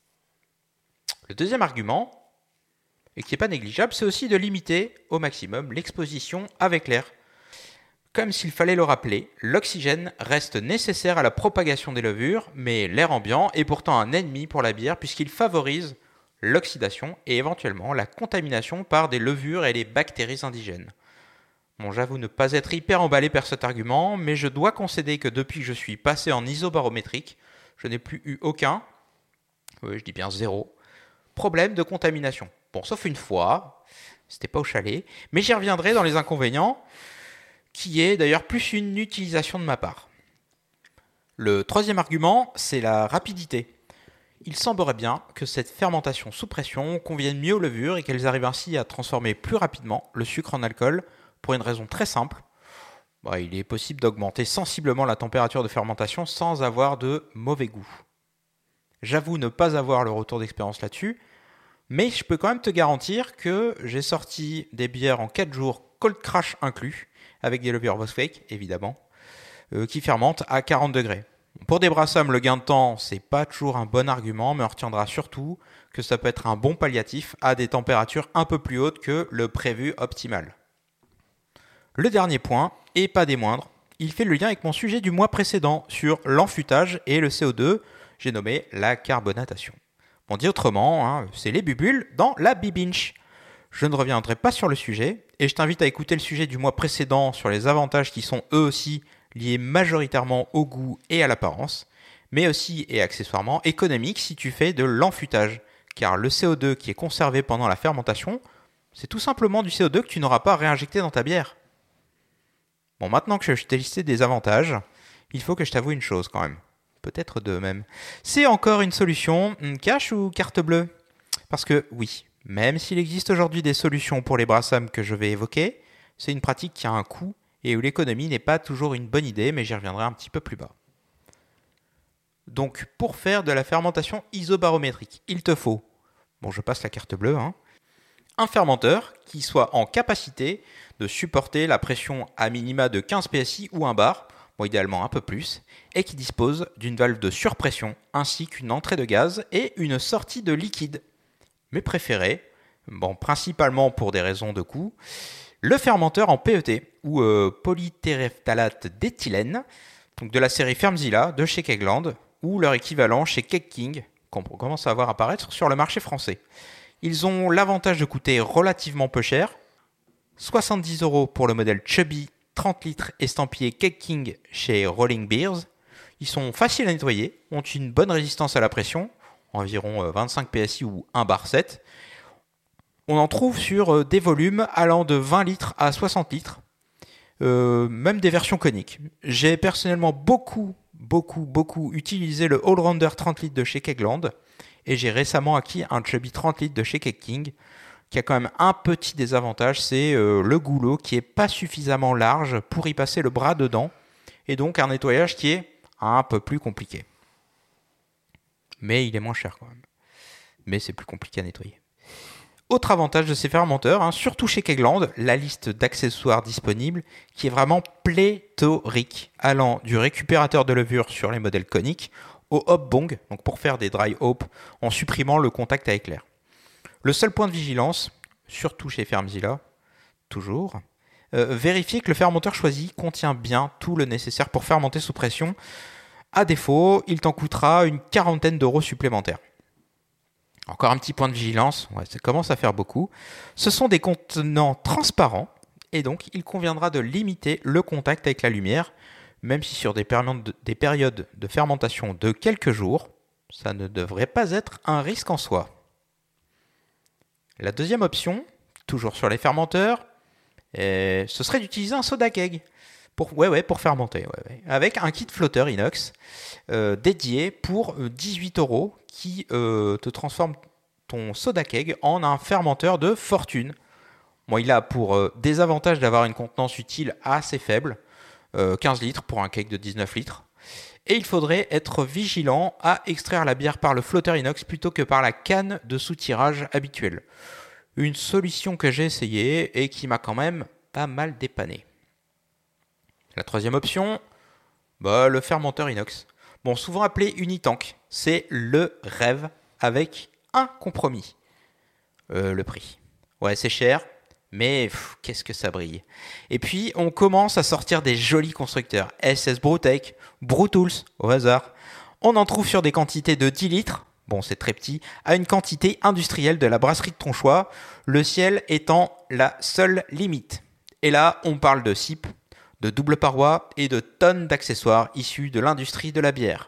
Le deuxième argument, et qui n'est pas négligeable, c'est aussi de limiter au maximum l'exposition avec l'air. Comme s'il fallait le rappeler, l'oxygène reste nécessaire à la propagation des levures, mais l'air ambiant est pourtant un ennemi pour la bière puisqu'il favorise l'oxydation et éventuellement la contamination par des levures et les bactéries indigènes. Bon, j'avoue ne pas être hyper emballé par cet argument, mais je dois concéder que depuis que je suis passé en isobarométrique, je n'ai plus eu aucun, oui, je dis bien zéro, problème de contamination. Bon, sauf une fois, c'était pas au chalet, mais j'y reviendrai dans les inconvénients, qui est d'ailleurs plus une utilisation de ma part. Le troisième argument, c'est la rapidité. Il semblerait bien que cette fermentation sous pression convienne mieux aux levures et qu'elles arrivent ainsi à transformer plus rapidement le sucre en alcool pour une raison très simple. Bah, il est possible d'augmenter sensiblement la température de fermentation sans avoir de mauvais goût. J'avoue ne pas avoir le retour d'expérience là-dessus, mais je peux quand même te garantir que j'ai sorti des bières en quatre jours, cold crash inclus, avec des levures Volkswagen, évidemment, euh, qui fermentent à quarante degrés. Pour des brassams, le gain de temps, c'est pas toujours un bon argument, mais on retiendra surtout que ça peut être un bon palliatif à des températures un peu plus hautes que le prévu optimal. Le dernier point, et pas des moindres, il fait le lien avec mon sujet du mois précédent sur l'enfûtage et le C O deux, j'ai nommé la carbonatation. Bon, dit autrement, hein, c'est les bulles dans la bibinche. Je ne reviendrai pas sur le sujet, et je t'invite à écouter le sujet du mois précédent sur les avantages qui sont eux aussi liés majoritairement au goût et à l'apparence, mais aussi et accessoirement économiques si tu fais de l'enfûtage, car le C O deux qui est conservé pendant la fermentation, c'est tout simplement du C O deux que tu n'auras pas réinjecté dans ta bière. Bon, maintenant que je t'ai listé des avantages, il faut que je t'avoue une chose quand même, peut-être deux même. C'est encore une solution, cash ou carte bleue ? Parce que oui, même s'il existe aujourd'hui des solutions pour les brassams que je vais évoquer, c'est une pratique qui a un coût et où l'économie n'est pas toujours une bonne idée, mais j'y reviendrai un petit peu plus bas. Donc, pour faire de la fermentation isobarométrique, il te faut, bon je passe la carte bleue, hein, un fermenteur qui soit en capacité de supporter la pression à minima de quinze P S I ou un bar, bon idéalement un peu plus, et qui dispose d'une valve de surpression ainsi qu'une entrée de gaz et une sortie de liquide. Mes préférés, bon, principalement pour des raisons de coût, le fermenteur en P E T ou euh, polytéréphtalate d'éthylène, donc de la série Fermzilla de chez Kegland, ou leur équivalent chez Keg King, qu'on commence à voir apparaître sur le marché français. Ils ont l'avantage de coûter relativement peu cher, soixante-dix euros pour le modèle Chubby trente litres estampillé Keg King chez Rolling Beers. Ils sont faciles à nettoyer, ont une bonne résistance à la pression, environ vingt-cinq P S I ou un bar sept. On en trouve sur des volumes allant de vingt litres à soixante litres, euh, même des versions coniques. J'ai personnellement beaucoup, beaucoup, beaucoup utilisé le Allrounder trente litres de chez Kegland et j'ai récemment acquis un Chubby trente litres de chez Keg King qui a quand même un petit désavantage, c'est euh, le goulot qui est pas suffisamment large pour y passer le bras dedans et donc un nettoyage qui est un peu plus compliqué. Mais il est moins cher quand même. Mais c'est plus compliqué à nettoyer. Autre avantage de ces fermenteurs, hein, surtout chez Kegland, la liste d'accessoires disponibles qui est vraiment pléthorique, allant du récupérateur de levure sur les modèles coniques au hop bong, donc pour faire des dry hop en supprimant le contact avec l'air. Le seul point de vigilance, surtout chez Fermzilla, toujours, euh, vérifier que le fermenteur choisi contient bien tout le nécessaire pour fermenter sous pression. À défaut, il t'en coûtera une quarantaine d'euros supplémentaires. Encore un petit point de vigilance, ouais, ça commence à faire beaucoup. Ce sont des contenants transparents et donc il conviendra de limiter le contact avec la lumière, même si sur des périodes de, des périodes de fermentation de quelques jours, ça ne devrait pas être un risque en soi. La deuxième option, toujours sur les fermenteurs, euh, ce serait d'utiliser un soda keg. Pour, ouais, ouais, pour fermenter, ouais, ouais. Avec un kit flotteur inox euh, dédié pour dix-huit euros qui euh, te transforme ton soda keg en un fermenteur de fortune. Bon, il a pour euh, désavantage d'avoir une contenance utile assez faible, euh, quinze litres pour un keg de dix-neuf litres. Et il faudrait être vigilant à extraire la bière par le flotteur inox plutôt que par la canne de soutirage habituelle. Une solution que j'ai essayée et qui m'a quand même pas mal dépanné. La troisième option, bah, le fermenteur inox. Bon, souvent appelé Unitank, c'est le rêve avec un compromis. Euh, le prix. Ouais, c'est cher, mais pff, qu'est-ce que ça brille. Et puis, on commence à sortir des jolis constructeurs. S S Brewtech, Brewtools, au hasard. On en trouve sur des quantités de dix litres, bon, c'est très petit, à une quantité industrielle de la brasserie de ton choix, le ciel étant la seule limite. Et là, on parle de C I P, de double paroi et de tonnes d'accessoires issus de l'industrie de la bière.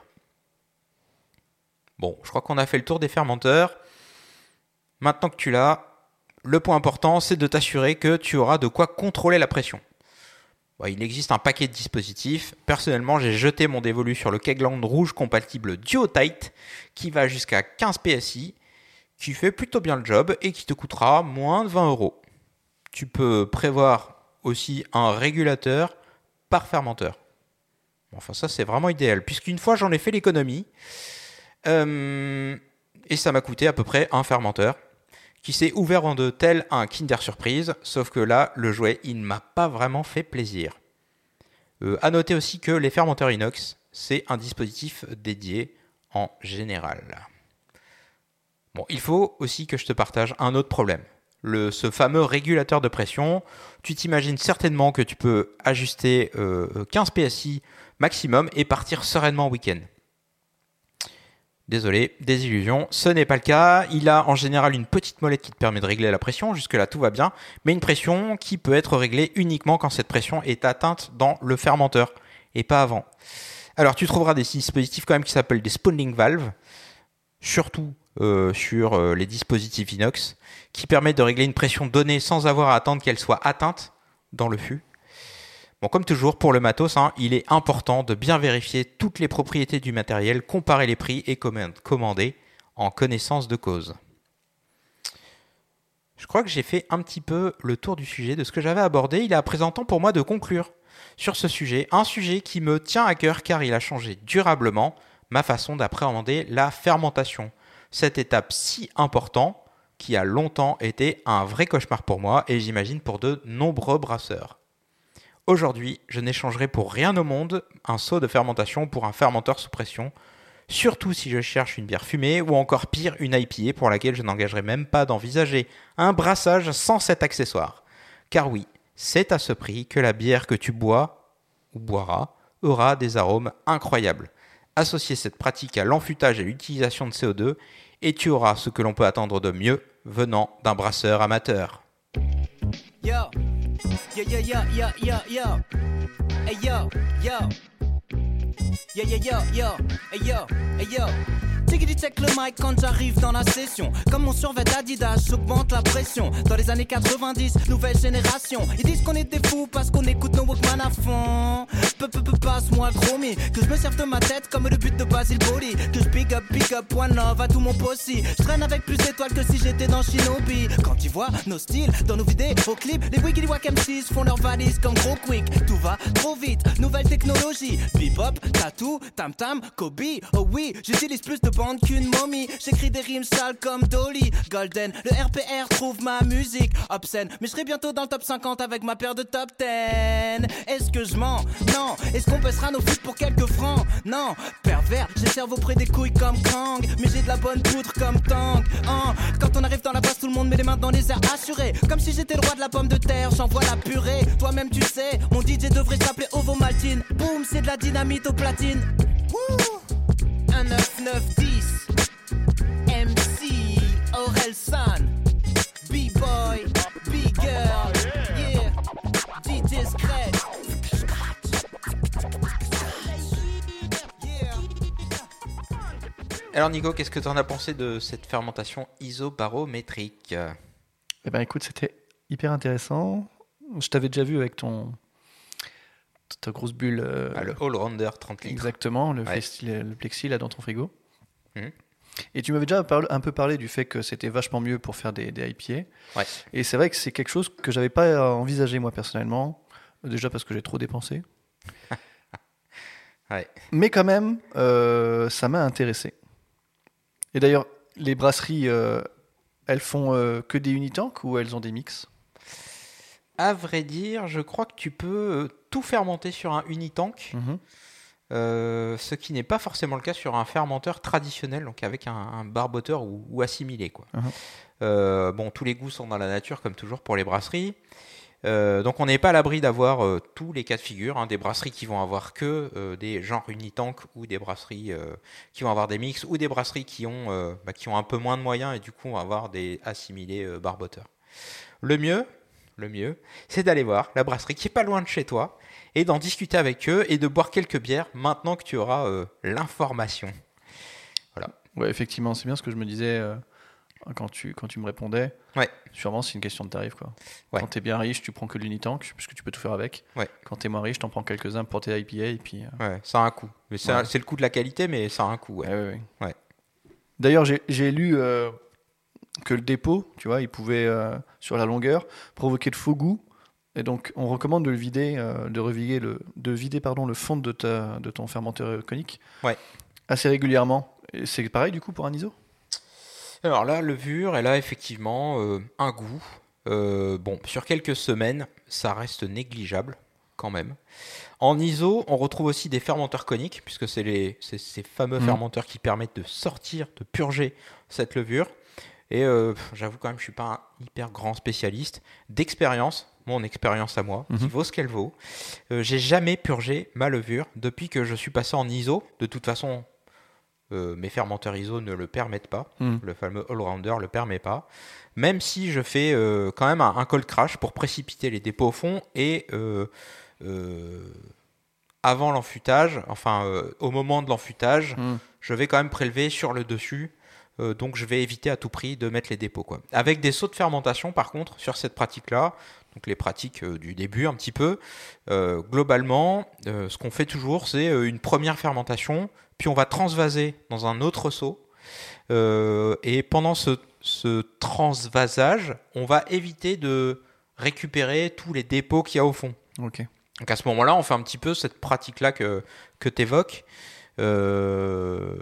Bon, je crois qu'on a fait le tour des fermenteurs. Maintenant que tu l'as, le point important, c'est de t'assurer que tu auras de quoi contrôler la pression. Bon, il existe un paquet de dispositifs. Personnellement, j'ai jeté mon dévolu sur le Kegland rouge compatible Duotight qui va jusqu'à quinze P S I, qui fait plutôt bien le job et qui te coûtera moins de vingt euros. Tu peux prévoir aussi un régulateur par fermenteur. Enfin, ça, c'est vraiment idéal, puisqu'une fois, j'en ai fait l'économie. Euh, et ça m'a coûté à peu près un fermenteur qui s'est ouvert en deux tel un Kinder Surprise, sauf que là, le jouet, il ne m'a pas vraiment fait plaisir. Euh, à noter aussi que les fermenteurs inox, c'est un dispositif dédié en général. Bon, il faut aussi que je te partage un autre problème. Le, ce fameux régulateur de pression, tu t'imagines certainement que tu peux ajuster euh, quinze P S I maximum et partir sereinement en week-end. Désolé, désillusion, ce n'est pas le cas. Il a en général une petite molette qui te permet de régler la pression, jusque-là tout va bien, mais une pression qui peut être réglée uniquement quand cette pression est atteinte dans le fermenteur, et pas avant. Alors tu trouveras des dispositifs quand même qui s'appellent des spooning valves, surtout euh, sur euh, les dispositifs inox, qui permettent de régler une pression donnée sans avoir à attendre qu'elle soit atteinte dans le fût. Bon, comme toujours, pour le matos, hein, il est important de bien vérifier toutes les propriétés du matériel, comparer les prix et commander en connaissance de cause. Je crois que j'ai fait un petit peu le tour du sujet, de ce que j'avais abordé. Il est à présent temps pour moi de conclure sur ce sujet. Un sujet qui me tient à cœur car il a changé durablement ma façon d'appréhender la fermentation. Cette étape si importante qui a longtemps été un vrai cauchemar pour moi et j'imagine pour de nombreux brasseurs. Aujourd'hui, je n'échangerai pour rien au monde un seau de fermentation pour un fermenteur sous pression, surtout si je cherche une bière fumée ou encore pire une I P A pour laquelle je n'engagerai même pas d'envisager un brassage sans cet accessoire. Car oui, c'est à ce prix que la bière que tu bois ou boiras aura des arômes incroyables. Associez cette pratique à l'enfûtage et l'utilisation de C O deux et tu auras ce que l'on peut attendre de mieux venant d'un brasseur amateur. Yo, yo, yo, yo, yo, yo, yo. Hey yo, yo. Yo, yo, yo, yo. Hey yo, hey yo. Tickety check le mic quand j'arrive dans la session. Comme mon survêt Adidas, j'augmente la pression. Dans les années quatre-vingt-dix, nouvelle génération. Ils disent qu'on est des fous parce qu'on écoute nos Walkman à fond. Peu, peu, peu, passe-moi le gros mi. Que je me serve de ma tête comme le but de Basil Boli. Que je big up, big up, one love à tout mon possi. Je traîne avec plus d'étoiles que si j'étais dans Shinobi. Quand ils voient nos styles dans nos vidéos au clip, les Wiggly Wack M Cs font leur valise comme gros quick. Tout va trop vite, nouvelle technologie. Bebop, tattoo, tam tam, Kobe. Oh oui, j'utilise plus de bandes qu'une momie. J'écris des rimes sales comme Dolly. Golden, le R P R trouve ma musique obscène. Mais je serai bientôt dans le top cinquante avec ma paire de top dix. Est-ce que je mens? Non. Est-ce qu'on baissera nos foot pour quelques francs? Non. Pervers, j'ai le cerveau près des couilles comme Kang. Mais j'ai de la bonne poudre comme Tang. Hein. Quand on arrive dans la base, tout le monde met les mains dans les airs assurés. Comme si j'étais le roi de la pomme de terre, j'envoie la purée. Toi-même tu sais, mon D J devrait s'appeler Ovomaltine. Boum, c'est de la dynamite au platine. Wouh. un neuf neuf dix M C Orelsan B-boy, B-girl, yeah, D J Scratch. Yeah. Alors Nico, qu'est-ce que tu en as pensé de cette fermentation isobarométrique? Eh ben écoute, c'était hyper intéressant. Je t'avais déjà vu avec ton ta grosse bulle. Euh, ah, le Allrounder trente litres. Exactement, le, Ouais. flexi, le plexi là dans ton frigo. Mmh. Et tu m'avais déjà parlé, un peu parlé du fait que c'était vachement mieux pour faire des, des I P A. Ouais. Et c'est vrai que c'est quelque chose que j'avais pas envisagé moi personnellement. Déjà parce que j'ai trop dépensé. Ouais. Mais quand même, euh, ça m'a intéressé. Et d'ailleurs, les brasseries, euh, elles font euh, que des unitanks ou elles ont des mix? À vrai dire, je crois que tu peux tout fermenter sur un unitank, Mhm. euh, ce qui n'est pas forcément le cas sur un fermenteur traditionnel, donc avec un, un barboteur ou, ou assimilé, quoi. Mhm. Euh, bon, tous les goûts sont dans la nature, comme toujours pour les brasseries. Euh, donc on n'est pas à l'abri d'avoir euh, tous les cas de figure, hein, des brasseries qui vont avoir que euh, des genres unitank ou des brasseries euh, qui vont avoir des mix ou des brasseries qui ont, euh, bah, qui ont un peu moins de moyens et du coup on va avoir des assimilés euh, barboteurs. Le mieux, le mieux, c'est d'aller voir la brasserie qui est pas loin de chez toi et d'en discuter avec eux et de boire quelques bières maintenant que tu auras euh, l'information. Ouais, effectivement, c'est bien ce que je me disais euh, quand, tu, quand tu me répondais. Ouais. Sûrement, c'est une question de tarif, quoi. Ouais. Quand t'es bien riche, tu prends que l'unitank, puisque tu peux tout faire avec. Ouais. Quand t'es moins riche, t'en prends quelques-uns pour tes I P A, et puis... euh, Ouais, ça a un coût. Mais c'est, Ouais. un- c'est le coût de la qualité, mais ça a un coût. Ouais. ouais, ouais, ouais. Ouais. D'ailleurs, j'ai, j'ai lu euh, que le dépôt, tu vois, il pouvait, euh, sur la longueur, provoquer de faux goûts. Et donc, on recommande de le vider, euh, de revider le, de vider pardon, le fond de, ta, de ton fermenteur conique Ouais. assez régulièrement. Et c'est pareil, du coup, pour un I S O? Alors là, levure, elle a effectivement euh, un goût. Euh, bon, sur quelques semaines, ça reste négligeable quand même. En I S O, on retrouve aussi des fermenteurs coniques, puisque c'est, les, c'est ces fameux Mhm. fermenteurs qui permettent de sortir, de purger cette levure. Et euh, pff, j'avoue quand même, je suis pas un hyper grand spécialiste. D'expérience, mon expérience à moi, qui Mhm. vaut ce qu'elle vaut, euh, j'ai jamais purgé ma levure depuis que je suis passé en I S O. De toute façon, euh, mes fermenteurs I S O ne le permettent pas. Mhm. Le fameux all-rounder le permet pas. Même si je fais euh, quand même un, un cold crash pour précipiter les dépôts au fond et euh, euh, avant l'enfûtage, enfin euh, au moment de l'enfûtage, Mhm. je vais quand même prélever sur le dessus. Euh, donc je vais éviter à tout prix de mettre les dépôts, quoi. Avec des sauts de fermentation, par contre, sur cette pratique-là, donc les pratiques euh, du début un petit peu, euh, globalement, euh, ce qu'on fait toujours, c'est euh, une première fermentation, puis on va transvaser dans un autre seau. Euh, et pendant ce, ce transvasage, on va éviter de récupérer tous les dépôts qu'il y a au fond. Ok. Donc à ce moment-là, on fait un petit peu cette pratique-là que, que tu évoques. Euh...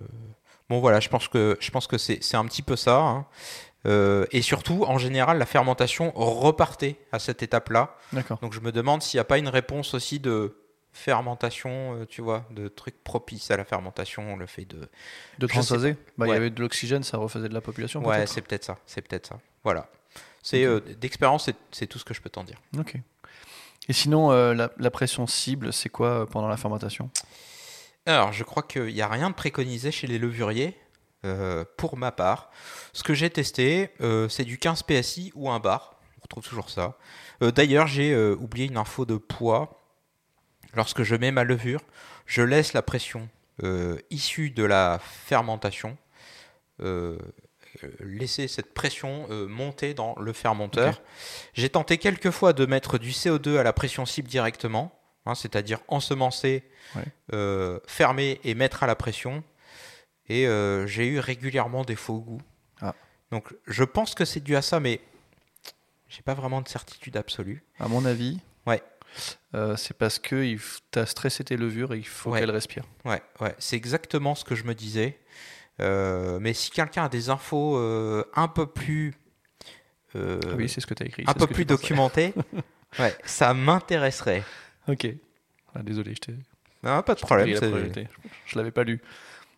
Bon voilà, je pense que, je pense que c'est, c'est un petit peu ça. Hein. Euh, et surtout, en général, la fermentation repartait à cette étape-là. D'accord. Donc je me demande s'il n'y a pas une réponse aussi de fermentation, euh, tu vois, de trucs propices à la fermentation, le fait de... De Je sais transvaser bah, il Ouais. y avait de l'oxygène, ça refaisait de la population, Ouais, peut-être. c'est peut-être ça, c'est peut-être ça. Voilà. C'est, Ok. euh, d'expérience, c'est, c'est tout ce que je peux t'en dire. Ok. Et sinon, euh, la, la pression cible, c'est quoi euh, pendant la fermentation? Alors, je crois qu'il n'y a rien de préconisé chez les levuriers, euh, pour ma part. Ce que j'ai testé, euh, c'est du quinze P S I ou un bar. On retrouve toujours ça. Euh, d'ailleurs, j'ai euh, oublié une info de poids. Lorsque je mets ma levure, je laisse la pression euh, issue de la fermentation, euh, euh, laisser cette pression euh, monter dans le fermenteur. Ok. J'ai tenté quelques fois de mettre du C O deux à la pression cible directement, hein, c'est-à-dire ensemencer, Ouais. euh, fermer et mettre à la pression. Et euh, j'ai eu régulièrement des faux goûts. Ah. Donc je pense que c'est dû à ça, mais j'ai pas vraiment de certitude absolue. À mon avis, Ouais. euh, c'est parce que tu as stressé tes levures et il faut Ouais. qu'elles respirent. Ouais, ouais, c'est exactement ce que je me disais. Euh, mais si quelqu'un a des infos euh, un peu plus, euh, Ah oui, c'est ce que tu as écrit. un c'est peu ce que plus tu pensais. documentées, ouais, ça m'intéresserait. Ok. Ah, désolé, je t'ai Non, pas de je t'ai problème. grillé la c'est- priorité. Je, je l'avais pas lu.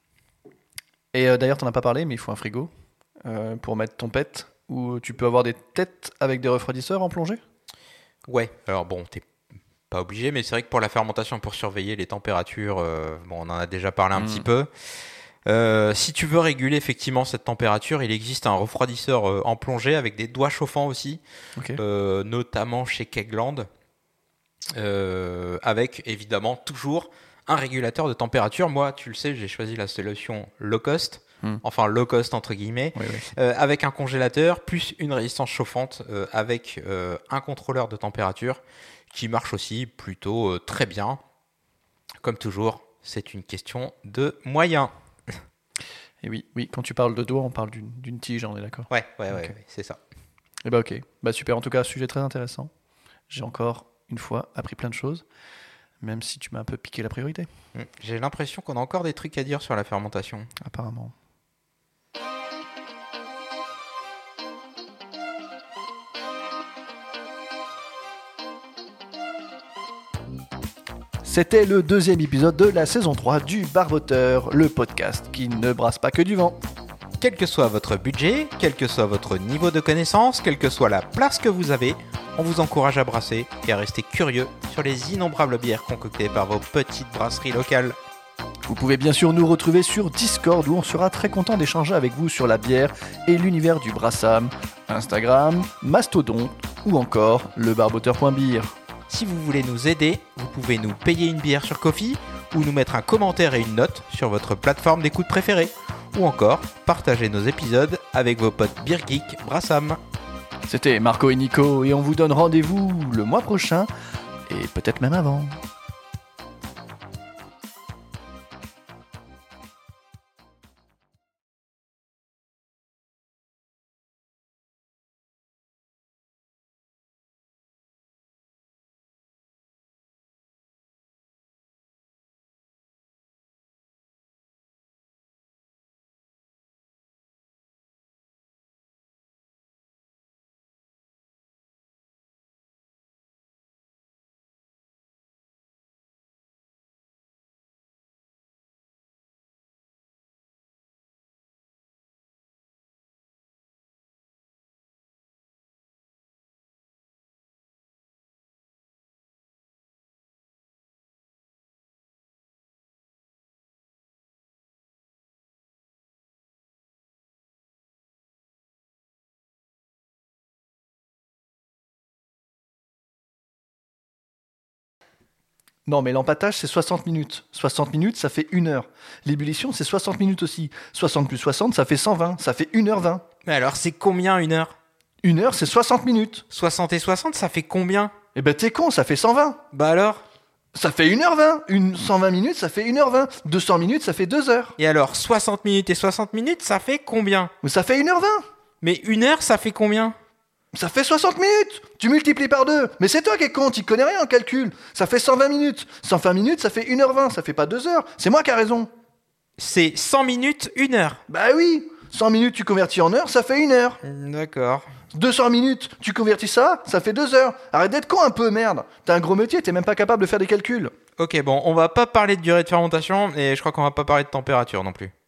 Et euh, d'ailleurs, tu n'en as pas parlé, mais il faut un frigo euh, pour mettre ton pet. Ou tu peux avoir des têtes avec des refroidisseurs en plongée. Ouais, alors bon, t'es pas obligé, mais c'est vrai que pour la fermentation, pour surveiller les températures, euh, bon, on en a déjà parlé un Mm. petit peu. Euh, si tu veux réguler effectivement cette température, il existe un refroidisseur euh, en plongée avec des doigts chauffants aussi, Ok. euh, notamment chez Kegland, euh, avec évidemment toujours un régulateur de température. Moi, tu le sais, j'ai choisi la solution low cost, Hmm. enfin low cost entre guillemets, Oui, oui. euh, avec un congélateur plus une résistance chauffante euh, avec euh, un contrôleur de température qui marche aussi plutôt euh, très bien. Comme toujours, c'est une question de moyens. Et oui, oui, quand tu parles de doigts, on parle d'une d'une tige, on est d'accord. Ouais, ouais, ouais, Ok. ouais, c'est ça. Et bah ok, bah super. En tout cas, sujet très intéressant. J'ai encore une fois appris plein de choses, même si tu m'as un peu piqué la priorité, Mm. J'ai l'impression qu'on a encore des trucs à dire sur la fermentation. apparemment. C'était le deuxième épisode de la saison trois du Barboteur, le podcast qui ne brasse pas que du vent. Quel que soit votre budget, quel que soit votre niveau de connaissance, quelle que soit la place que vous avez, on vous encourage à brasser et à rester curieux sur les innombrables bières concoctées par vos petites brasseries locales. Vous pouvez bien sûr nous retrouver sur Discord où on sera très content d'échanger avec vous sur la bière et l'univers du brassam, Instagram, Mastodon ou encore le barboteur point beer. Si vous voulez nous aider, vous pouvez nous payer une bière sur Ko-fi ou nous mettre un commentaire et une note sur votre plateforme d'écoute préférée. Ou encore, partager nos épisodes avec vos potes Beer Geek Brassam. C'était Marco et Nico et on vous donne rendez-vous le mois prochain et peut-être même avant. Non, mais l'empâtage, c'est soixante minutes. soixante minutes, ça fait une heure. L'ébullition, c'est soixante minutes aussi. soixante plus soixante, ça fait cent vingt. Ça fait une heure vingt. Mais alors, c'est combien une heure ? Une heure, c'est soixante minutes. soixante et soixante, ça fait combien ? Eh ben, t'es con, ça fait cent vingt. Bah alors ? Ça fait une heure vingt. Une cent vingt minutes, ça fait une heure vingt. deux cents minutes, ça fait deux heures. Et alors, soixante minutes et soixante minutes, ça fait combien ? Mais ça fait une heure vingt. Mais une heure, ça fait combien ? Ça fait soixante minutes. Tu multiplies par deux. Mais c'est toi qui es con, tu connais rien en calcul. Ça fait cent vingt minutes. cent vingt minutes, ça fait une heure vingt. Ça fait pas deux heures. C'est moi qui ai raison. C'est cent minutes, une heure. Bah oui. cent minutes, tu convertis en heure, ça fait une heure. D'accord. deux cents minutes, tu convertis ça, ça fait deux heures. Arrête d'être con un peu, merde. T'as un gros métier, t'es même pas capable de faire des calculs. Ok, bon, on va pas parler de durée de fermentation et je crois qu'on va pas parler de température non plus.